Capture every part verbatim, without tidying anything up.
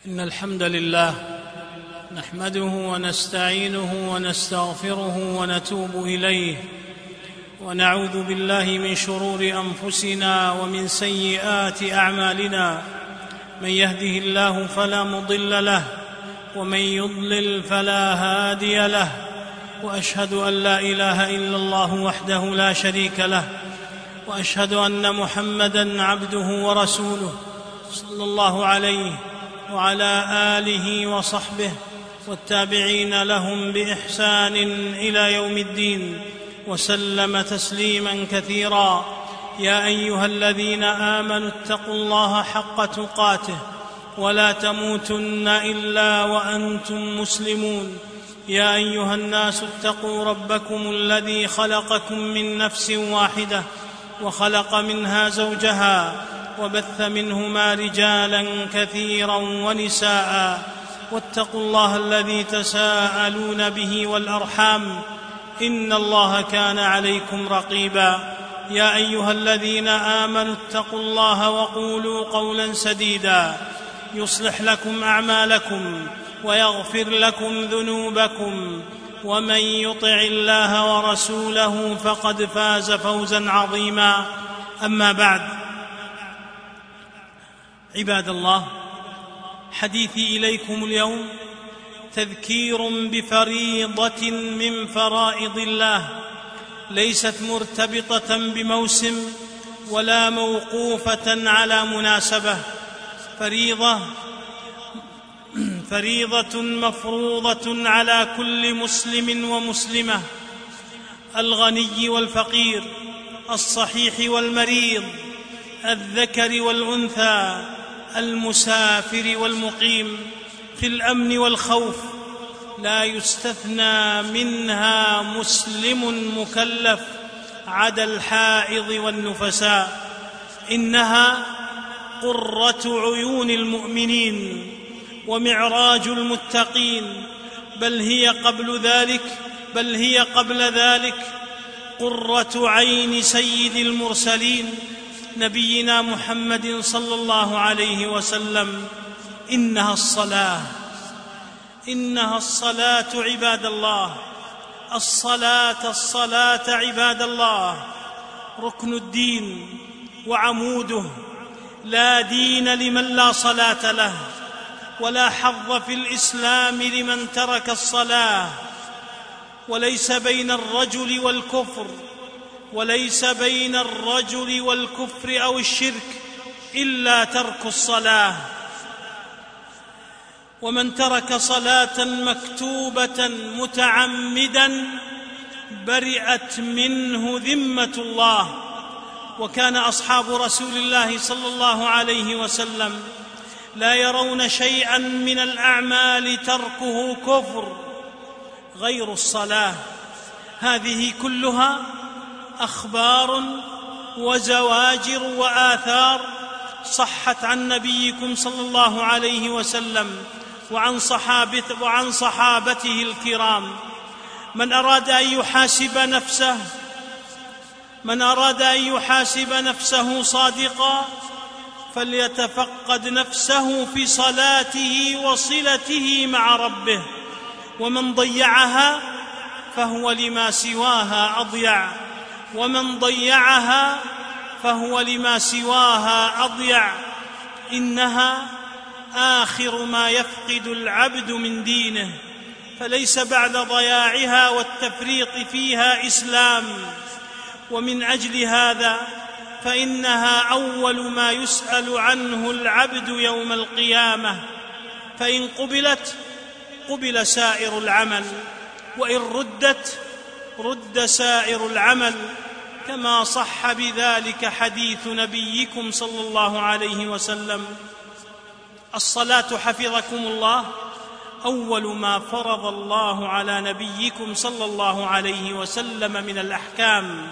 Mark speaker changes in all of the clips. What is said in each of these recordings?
Speaker 1: إن الحمد لله نحمده ونستعينه ونستغفره ونتوب إليه، ونعوذ بالله من شرور أنفسنا ومن سيئات أعمالنا. من يهده الله فلا مضل له، ومن يضلل فلا هادي له، وأشهد أن لا إله إلا الله وحده لا شريك له، وأشهد أن محمدًا عبده ورسوله صلى الله عليه وعلى آله وصحبه والتابعين لهم بإحسان إلى يوم الدين، وسلم تسليماً كثيراً. يا أيها الذين آمنوا اتقوا الله حق تقاته ولا تموتن إلا وأنتم مسلمون. يا أيها الناس اتقوا ربكم الذي خلقكم من نفس واحدة وخلق منها زوجها وبث منهما رجالاً كثيراً ونساء، واتقوا الله الذي تساءلون به والأرحام، إن الله كان عليكم رقيباً. يا أيها الذين آمنوا اتقوا الله وقولوا قولاً سديداً يصلح لكم أعمالكم ويغفر لكم ذنوبكم، ومن يطع الله ورسوله فقد فاز فوزاً عظيماً. أما بعد، عباد الله، حديثي إليكم اليوم تذكير بفريضة من فرائض الله، ليست مرتبطة بموسم ولا موقوفة على مناسبة. فريضة فريضة مفروضة على كل مسلم ومسلمة، الغني والفقير، الصحيح والمريض، الذكر والأنثى، المسافر والمقيم، في الأمن والخوف، لا يستثنى منها مسلم مكلف عدا الحائض والنفساء. إنها قرة عيون المؤمنين ومعراج المتقين، بل هي قبل ذلك بل هي قبل ذلك قرة عين سيد المرسلين نبينا محمد صلى الله عليه وسلم. إنها الصلاة إنها الصلاة عباد الله، الصلاة الصلاة عباد الله، ركن الدين وعموده. لا دين لمن لا صلاة له، ولا حظ في الإسلام لمن ترك الصلاة. وليس بين الرجل والكفر وليس بين الرجل والكفر أو الشرك إلا ترك الصلاة. ومن ترك صلاة مكتوبة متعمداً برئت منه ذمة الله. وكان أصحاب رسول الله صلى الله عليه وسلم لا يرون شيئاً من الأعمال تركه كفر غير الصلاة. هذه كلها أخبار وزواجر وآثار صحت عن نبيكم صلى الله عليه وسلم وعن صحابته, وعن صحابته الكرام. من أراد أن يحاسب نفسه من أراد أن يحاسب نفسه صادقا فليتفقد نفسه في صلاته وصلته مع ربه، ومن ضيعها فهو لما سواها أضيع ومن ضيعها فهو لما سواها أضيع. إنها آخر ما يفقد العبد من دينه، فليس بعد ضياعها والتفريط فيها إسلام. ومن أجل هذا فإنها أول ما يسأل عنه العبد يوم القيامة، فإن قبلت قبل سائر العمل، وإن ردت رد سائر العمل، كما صح بذلك حديث نبيكم صلى الله عليه وسلم. الصلاة حفظكم الله أول ما فرض الله على نبيكم صلى الله عليه وسلم من الأحكام،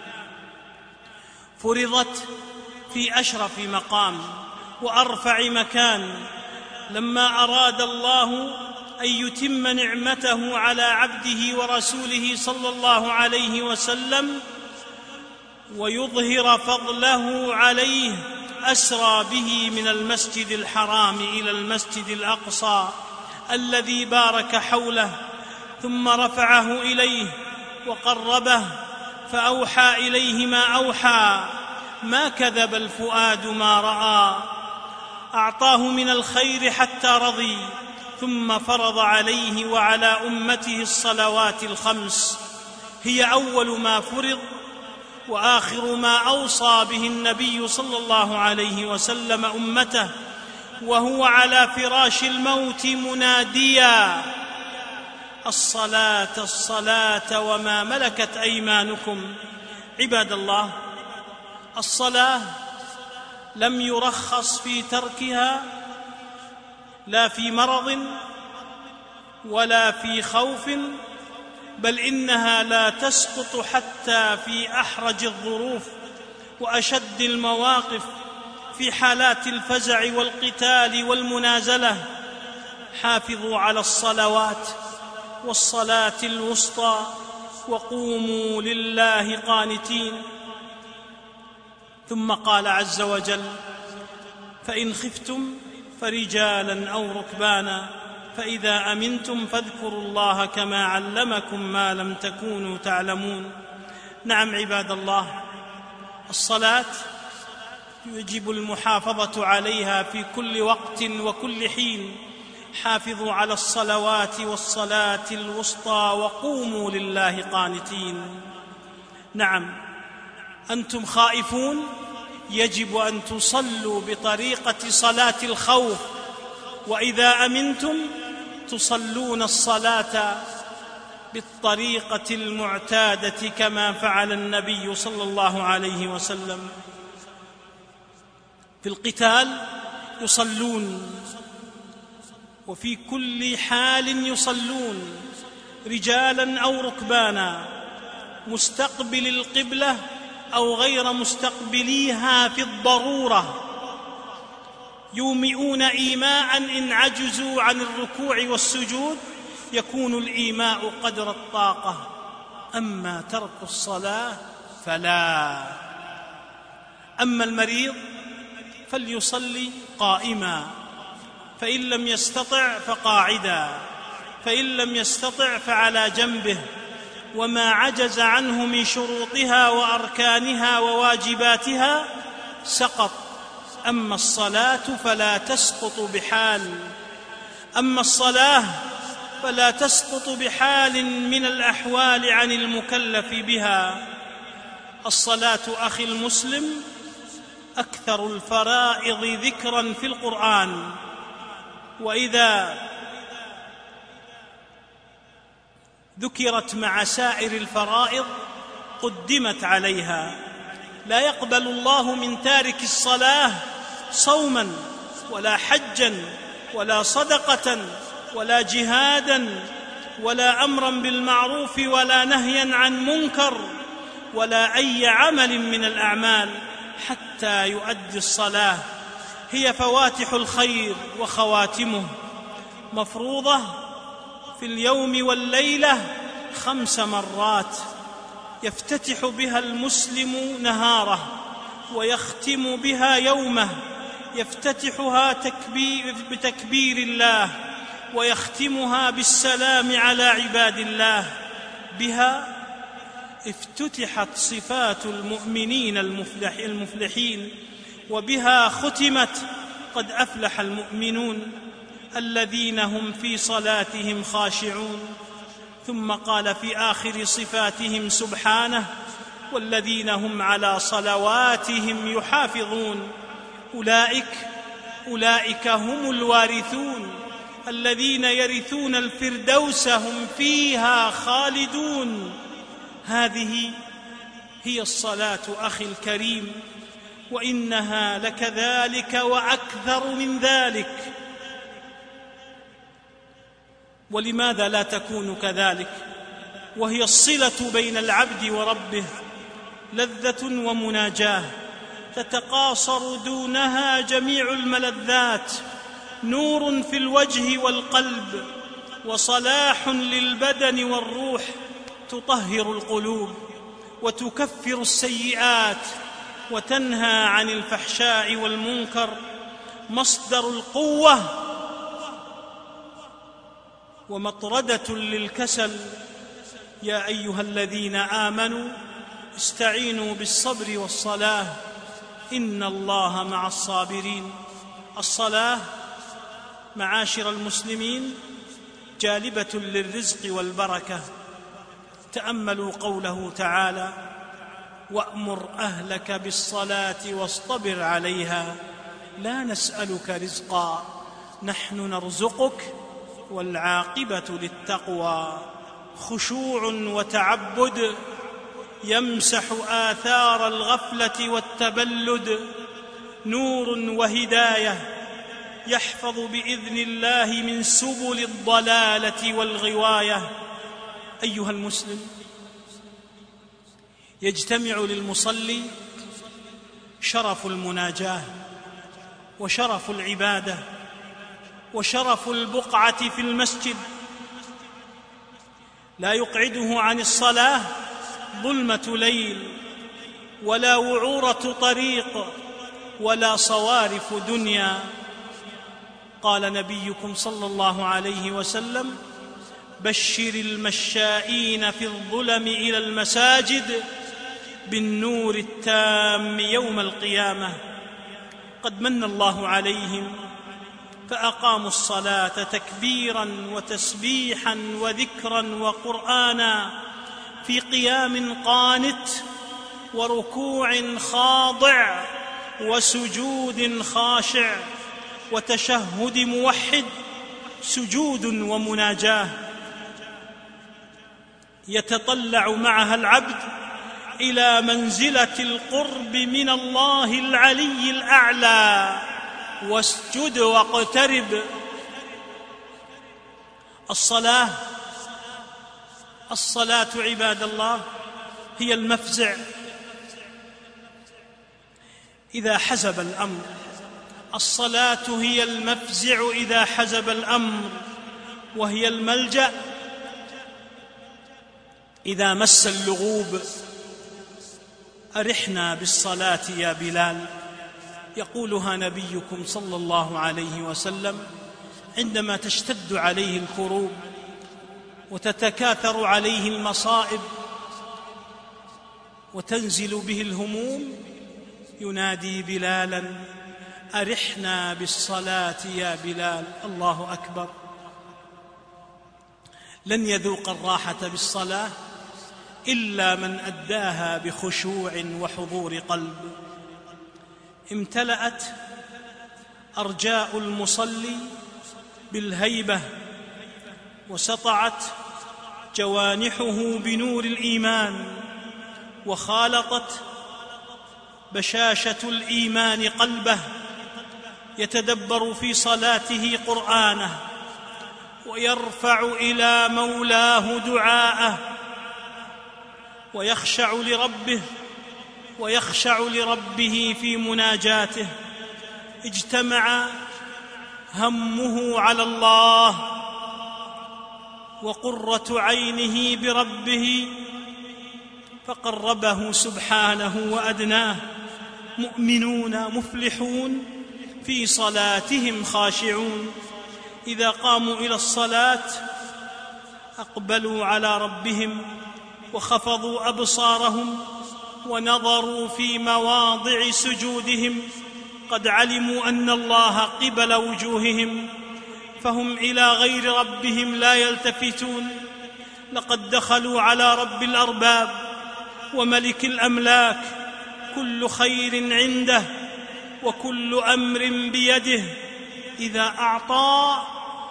Speaker 1: فرضت في أشرف مقام وأرفع مكان، لما أراد الله أن يتم نعمته على عبده ورسوله صلى الله عليه وسلم ويظهر فضله عليه أسرى به من المسجد الحرام إلى المسجد الأقصى الذي بارك حوله، ثم رفعه إليه وقربه فأوحى إليه ما أوحى، ما كذب الفؤاد ما رأى. أعطاه من الخير حتى رضي، ثم فرض عليه وعلى أمته الصلوات الخمس، هي أول ما فرض وآخر ما أوصى به النبي صلى الله عليه وسلم أمته وهو على فراش الموت مناديا: الصلاة الصلاة وما ملكت أيمانكم. عباد الله، الصلاة لم يرخص في تركها لا في مرض ولا في خوف، بل إنها لا تسقط حتى في أحرج الظروف وأشد المواقف، في حالات الفزع والقتال والمنازلة. حافظوا على الصلوات والصلاة الوسطى وقوموا لله قانتين. ثم قال عز وجل: فإن خفتم فرجالا أو ركبانا فإذا أمنتم فاذكروا الله كما علمكم ما لم تكونوا تعلمون. نعم عباد الله، الصلاة يجب المحافظة عليها في كل وقت وكل حين. حافظوا على الصلوات والصلاة الوسطى وقوموا لله قانتين. نعم، أنتم خائفون، يجب أن تصلوا بطريقة صلاة الخوف، وإذا أمنتم تصلون الصلاة بالطريقة المعتادة كما فعل النبي صلى الله عليه وسلم. في القتال يصلون، وفي كل حال يصلون، رجالا أو ركبانا، مستقبل القبلة أو غير مستقبليها في الضرورة، يومئون إيماء إن عجزوا عن الركوع والسجود يكون الإيماء قدر الطاقة، أما ترك الصلاة فلا. أما المريض فليصلي قائما، فإن لم يستطع فقاعدا، فإن لم يستطع فعلى جنبه، وما عجز عنه من شروطها وأركانها وواجباتها سقط. أما الصلاة فلا تسقط بحال، أما الصلاة فلا تسقط بحال من الأحوال عن المكلف بها. الصلاة أخي المسلم أكثر الفرائض ذكرا في القرآن، وإذا ذكرت مع سائر الفرائض قدمت عليها. لا يقبل الله من تارك الصلاة صوما ولا حجا ولا صدقة ولا جهادا ولا أمرا بالمعروف ولا نهيا عن منكر ولا أي عمل من الأعمال حتى يؤدي الصلاة. هي فواتح الخير وخواتمه، مفروضة في اليوم والليلة خمس مرات، يفتتح بها المسلم نهاره ويختم بها يومه. يفتتحها تكبير بتكبير الله ويختمها بالسلام على عباد الله. بها افتتحت صفات المؤمنين المفلح المفلحين، وبها ختمت قد أفلح المؤمنون الذين هم في صلاتهم خاشعون. ثم قال في آخر صفاتهم سبحانه: والذين هم على صلواتهم يحافظون أولئك أولئك هم الوارثون الذين يرثون الفردوس هم فيها خالدون. هذه هي الصلاة أخي الكريم، وإنها لكذلك وأكثر من ذلك. ولماذا لا تكون كذلك وهي الصلة بين العبد وربه، لذة ومناجاة تتقاصر دونها جميع الملذات، نور في الوجه والقلب وصلاح للبدن والروح، تطهر القلوب وتكفر السيئات وتنهى عن الفحشاء والمنكر، مصدر القوة ومطردة للكسل. يا أيها الذين آمنوا استعينوا بالصبر والصلاة إن الله مع الصابرين. الصلاة معاشر المسلمين جالبة للرزق والبركة. تأملوا قوله تعالى: وأمر أهلك بالصلاة واصطبر عليها لا نسألك رزقا نحن نرزقك والعاقبة للتقوى. خشوع وتعبد يمسح آثار الغفلة والتبلد، نور وهداية يحفظ بإذن الله من سبل الضلالة والغواية. أيها المسلم، يجتمع للمصلي شرف المناجاة وشرف العبادة وشرف البقعة في المسجد، لا يقعده عن الصلاة ظلمة ليل ولا وعورة طريق ولا صوارف دنيا. قال نبيكم صلى الله عليه وسلم: بشر المشائين في الظلم إلى المساجد بالنور التام يوم القيامة. قد من الله عليهم فأقاموا الصلاة تكبيرا وتسبيحا وذكرا وقرآنا، في قيام قانت وركوع خاضع وسجود خاشع وتشهد موحد، سجود ومناجاه يتطلع معها العبد إلى منزلة القرب من الله العلي الأعلى. واسجد واقترب. الصلاة الصلاة عباد الله هي المفزع إذا حزب الأمر. الصلاة هي المفزع إذا حزب الأمر، وهي الملجأ إذا مس اللغوب. أرحنا بالصلاة يا بلال، يقولها نبيكم صلى الله عليه وسلم عندما تشتد عليه الكروب وتتكاثر عليه المصائب وتنزل به الهموم، ينادي بلالا: أرحنا بالصلاة يا بلال. الله أكبر. لن يذوق الراحة بالصلاة إلا من أداها بخشوع وحضور قلب. امتلأت أرجاء المصلي بالهيبة، وسطعت جوانحه بنور الإيمان، وخالطت بشاشة الإيمان قلبه، يتدبر في صلاته قرآنه ويرفع إلى مولاه دعاءه، ويخشع لربه ويخشع لربه في مناجاته. اجتمع همه على الله وقرة عينه بربه، فقربه سبحانه وأدناه. مؤمنون مفلحون في صلاتهم خاشعون، إذا قاموا إلى الصلاة أقبلوا على ربهم وخفضوا أبصارهم ونظروا في مواضع سجودهم، قد علموا أن الله قبل وجوههم، فهم إلى غير ربهم لا يلتفتون. لقد دخلوا على رب الأرباب وملك الأملاك، كل خير عنده وكل أمر بيده. إذا أعطى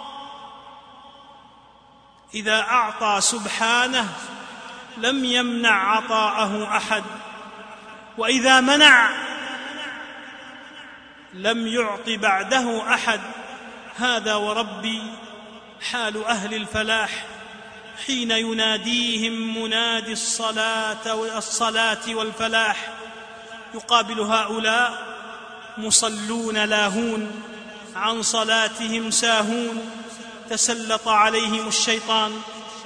Speaker 1: إذا أعطى سبحانه لم يمنع عطاءه أحد، وإذا منع لم يعط بعده أحد. هذا وربي حال أهل الفلاح حين يناديهم منادي الصلاة والصلاة والفلاح. يقابل هؤلاء مصلون لاهون عن صلاتهم ساهون، تسلط عليهم الشيطان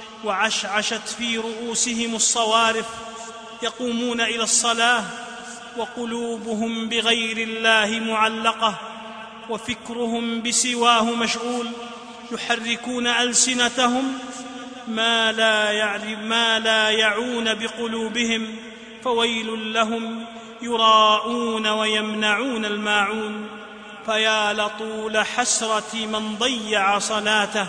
Speaker 1: وعشعشت في رؤوسهم الصوارف، يقومون إلى الصلاة وقلوبهم بغير الله معلقة وفكرهم بسواه مشغول، يحركون ألسنتهم ما لا يعلم ما لا يعون بقلوبهم، فويل لهم يراءون ويمنعون الماعون. فيا لطول حسرة من ضيع صلاته.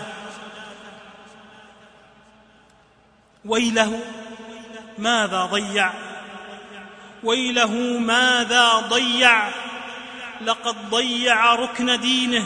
Speaker 1: ويله ماذا ضيع، ويله ماذا ضيع، لقد ضيع ركن دينه.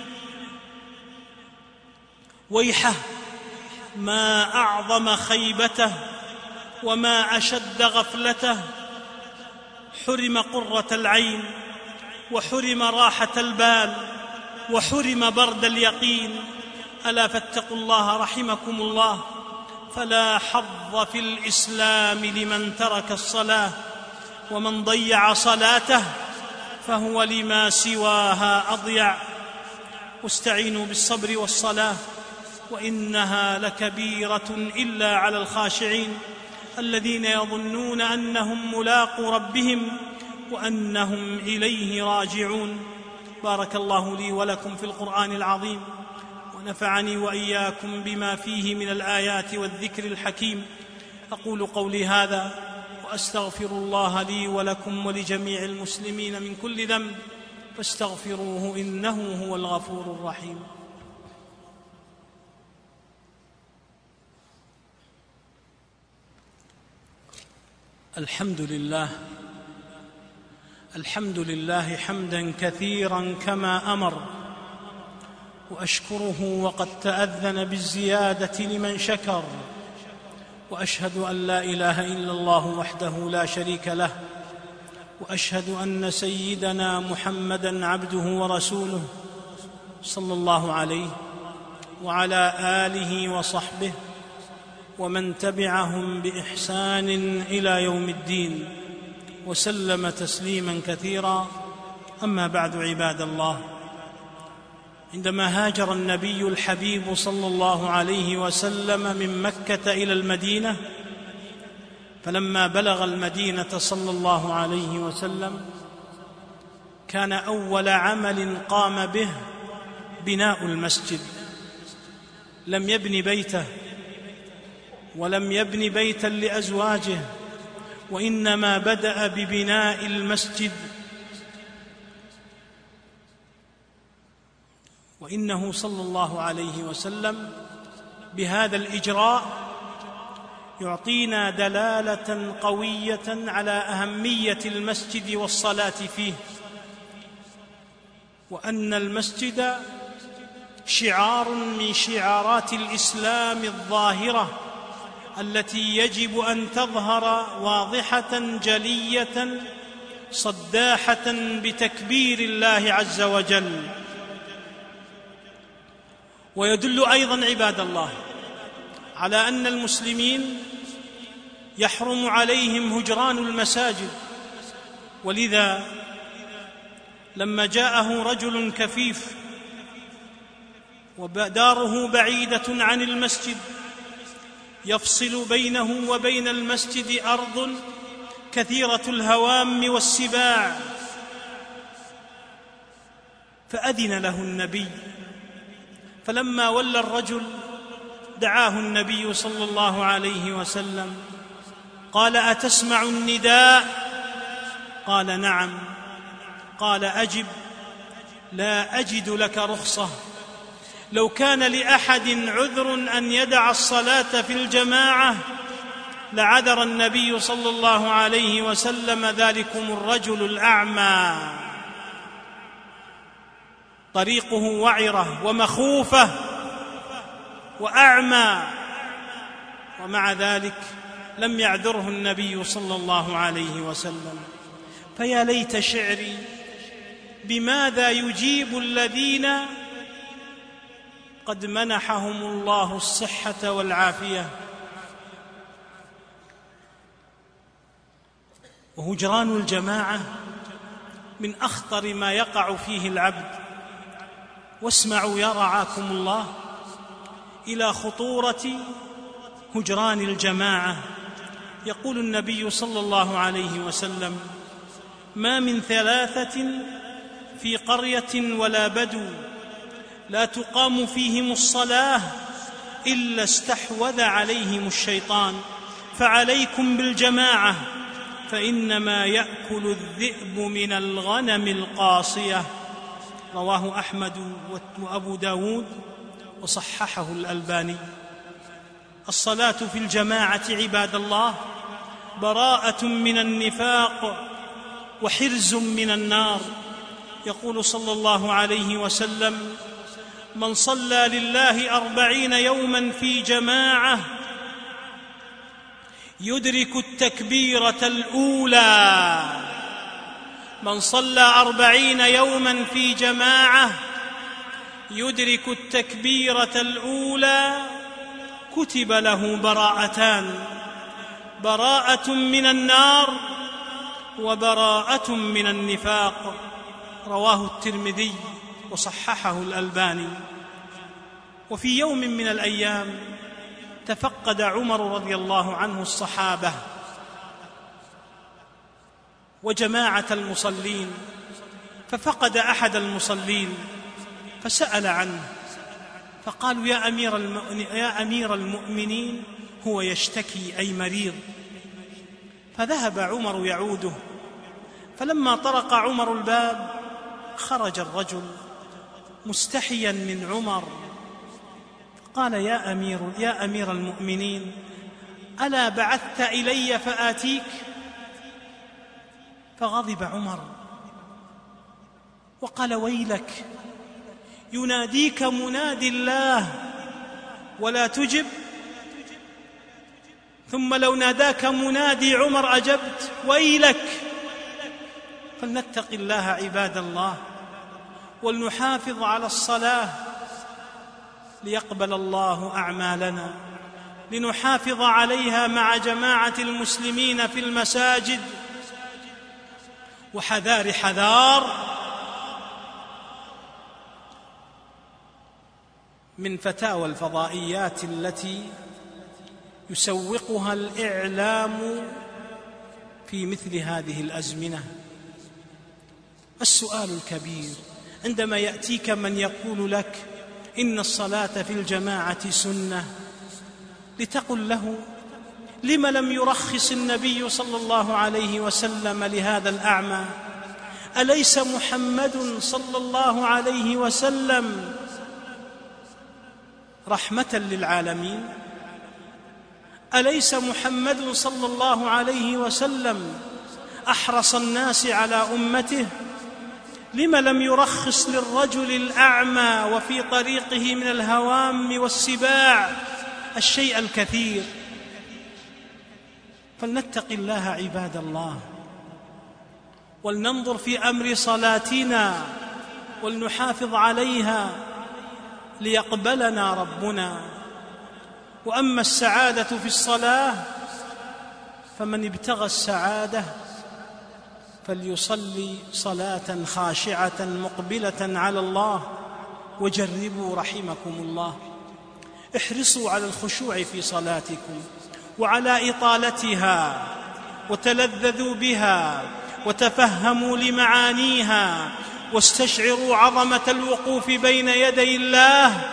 Speaker 1: ويحه ما أعظم خيبته وما أشد غفلته. حرم قرة العين، وحرم راحة البال، وحرم برد اليقين. ألا فاتقوا الله رحمكم الله، فلا حظ في الإسلام لمن ترك الصلاة، ومن ضيع صلاته فهو لما سواها أضيع. واستعينوا بالصبر والصلاة وإنها لكبيرة إلا على الخاشعين الذين يظنون أنهم ملاقو ربهم وأنهم إليه راجعون. بارك الله لي ولكم في القرآن العظيم، ونفعني وإياكم بما فيه من الآيات والذكر الحكيم. أقول قولي هذا وأستغفر الله لي ولكم ولجميع المسلمين من كل ذنب، فاستغفروه إنه هو الغفور الرحيم. الحمد لله الحمد لله حمدا كثيرا كما أمر، وأشكره وقد تأذن بالزيادة لمن شكر. وأشهد أن لا إله إلا الله وحده لا شريك له، وأشهد أن سيدنا محمدًا عبده ورسوله صلى الله عليه وعلى آله وصحبه ومن تبعهم بإحسان إلى يوم الدين، وسلم تسليما كثيرا. أما بعد، عباد الله، عندما هاجر النبي الحبيب صلى الله عليه وسلم من مكة إلى المدينة، فلما بلغ المدينة صلى الله عليه وسلم كان أول عمل قام به بناء المسجد. لم يبن بيته ولم يبن بيتا لأزواجه، وإنما بدأ ببناء المسجد. وإنه صلى الله عليه وسلم بهذا الإجراء يعطينا دلالة قوية على أهمية المسجد والصلاة فيه، وأن المسجد شعار من شعارات الإسلام الظاهرة التي يجب أن تظهر واضحة جلية صداحة بتكبير الله عز وجل. ويدل أيضا عباد الله على أن المسلمين يحرم عليهم هجران المساجد، ولذا لما جاءه رجل كفيف وداره بعيدة عن المسجد يفصل بينه وبين المسجد أرض كثيرة الهوام والسباع، فأذن له النبي. فلما ولى الرجل دعاه النبي صلى الله عليه وسلم، قال: أتسمع النداء؟ قال: نعم. قال: أجب، لا أجد لك رخصة. لو كان لأحد عذر أن يدع الصلاة في الجماعة لعذر النبي صلى الله عليه وسلم ذلكم الرجل الأعمى، طريقه وعرة ومخوفة وأعمى، ومع ذلك لم يعذره النبي صلى الله عليه وسلم. فيا ليت شعري بماذا يجيب الذين قد منحهم الله الصحة والعافية. وهجران الجماعة من أخطر ما يقع فيه العبد. واسمعوا يا رعاكم الله إلى خطورة هجران الجماعة. يقول النبي صلى الله عليه وسلم: ما من ثلاثة في قرية ولا بدو لا تقام فيهم الصلاة إلا استحوذ عليهم الشيطان، فعليكم بالجماعة فإنما يأكل الذئب من الغنم القاصية. رواه أحمد وأبو داود وصححه الألباني. الصلاة في الجماعة عباد الله براءة من النفاق وحرز من النار. يقول صلى الله عليه وسلم: من صلى لله أربعين يوما في جماعة يدرك التكبيرة الأولى من صلى أربعين يوما في جماعة يدرك التكبيرة الأولى كتب له براءتان: براءة من النار وبراءة من النفاق. رواه الترمذي وصححه الألباني. وفي يوم من الأيام تفقد عمر رضي الله عنه الصحابة وجماعة المصلين، ففقد أحد المصلين فسأل عنه، فقالوا: يا أمير المؤمنين, يا أمير المؤمنين هو يشتكي أي مريض. فذهب عمر يعوده، فلما طرق عمر الباب خرج الرجل مستحيا من عمر، قال: يا أمير, يا أمير المؤمنين ألا بعثت إلي فآتيك؟ فغضب عمر وقال: ويلك، يناديك منادي الله ولا تجب؟ ثم لو ناداك منادي عمر أجبت؟ ويلك. فلنتق الله عباد الله ولنحافظ على الصلاة ليقبل الله أعمالنا، لنحافظ عليها مع جماعة المسلمين في المساجد. وحذار حذار من فتاوى الفضائيات التي يسوقها الإعلام في مثل هذه الأزمنة. السؤال الكبير عندما يأتيك من يقول لك إن الصلاة في الجماعة سنة، لتقل له: لم لم يرخص النبي صلى الله عليه وسلم لهذا الأعمى؟ أليس محمد صلى الله عليه وسلم رحمة للعالمين؟ أليس محمد صلى الله عليه وسلم أحرص الناس على أمته؟ لم لم يرخص للرجل الأعمى وفي طريقه من الهوام والسباع الشيء الكثير؟ فلنتق الله عباد الله ولننظر في أمر صلاتنا ولنحافظ عليها ليقبلنا ربنا. وأما السعادة في الصلاة فمن ابتغى السعادة فليصلي صلاة خاشعة مقبلة على الله. وجربوا رحمكم الله، احرصوا على الخشوع في صلاتكم وعلى إطالتها، وتلذذوا بها وتفهموا لمعانيها، واستشعروا عظمة الوقوف بين يدي الله.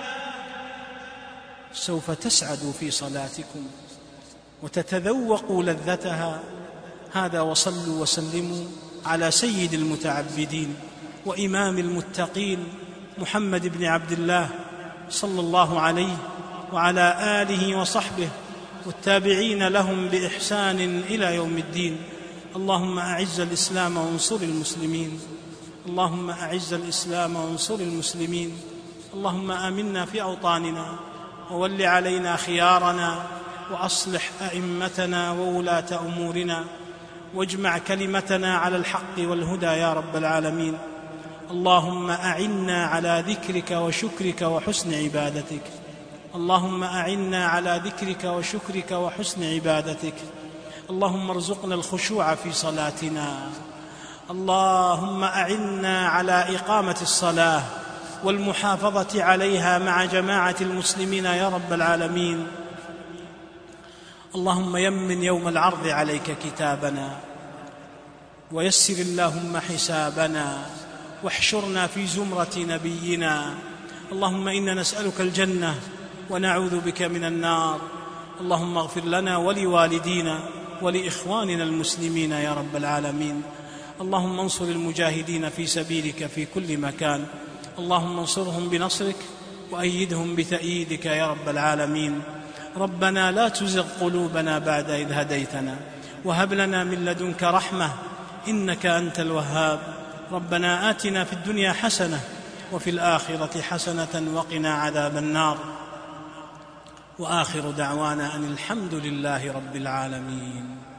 Speaker 1: سوف تسعدوا في صلاتكم وتتذوقوا لذتها. هذا، وصلوا وسلموا على سيد المتعبدين وإمام المتقين محمد بن عبد الله صلى الله عليه وعلى آله وصحبه والتابعين لهم بإحسان إلى يوم الدين. اللهم أعز الإسلام وانصر المسلمين، اللهم أعز الإسلام وانصر المسلمين. اللهم آمنا في أوطاننا وول علينا خيارنا، وأصلح أئمتنا وولاة أمورنا، واجمع كلمتنا على الحق والهدى يا رب العالمين. اللهم أعنا على ذكرك وشكرك وحسن عبادتك، اللهم أعنا على ذكرك وشكرك وحسن عبادتك. اللهم ارزقنا الخشوع في صلاتنا، اللهم أعنا على إقامة الصلاة والمحافظة عليها مع جماعة المسلمين يا رب العالمين. اللهم يمن يوم العرض عليك كتابنا، ويسر اللهم حسابنا واحشرنا في زمرة نبينا. اللهم إنا نسألك الجنة ونعوذ بك من النار. اللهم اغفر لنا ولوالدينا ولإخواننا المسلمين يا رب العالمين. اللهم انصر المجاهدين في سبيلك في كل مكان. اللهم انصرهم بنصرك وأيدهم بتأييدك يا رب العالمين. ربنا لا تزغ قلوبنا بعد إذ هديتنا وهب لنا من لدنك رحمة إنك أنت الوهاب. ربنا آتنا في الدنيا حسنة وفي الآخرة حسنة وقنا عذاب النار. وآخر دعوانا أن الحمد لله رب العالمين.